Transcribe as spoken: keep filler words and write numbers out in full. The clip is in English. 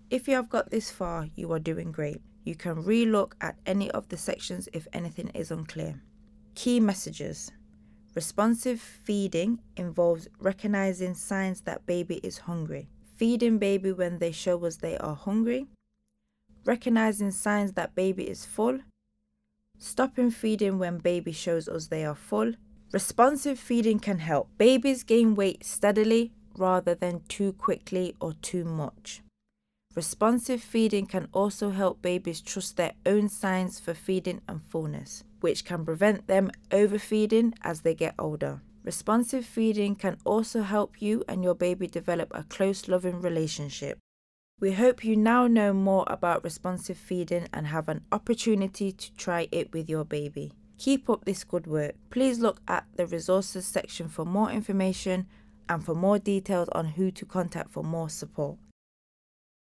If you have got this far, you are doing great. You can re-look at any of the sections if anything is unclear. Key messages. Responsive feeding involves recognizing signs that baby is hungry. Feeding baby when they show us they are hungry. Recognizing signs that baby is full. Stopping feeding when baby shows us they are full. Responsive feeding can help babies gain weight steadily rather than too quickly or too much. Responsive feeding can also help babies trust their own signs for feeding and fullness, which can prevent them overfeeding as they get older. Responsive feeding can also help you and your baby develop a close, loving relationship. We hope you now know more about responsive feeding and have an opportunity to try it with your baby. Keep up this good work. Please look at the resources section for more information and for more details on who to contact for more support.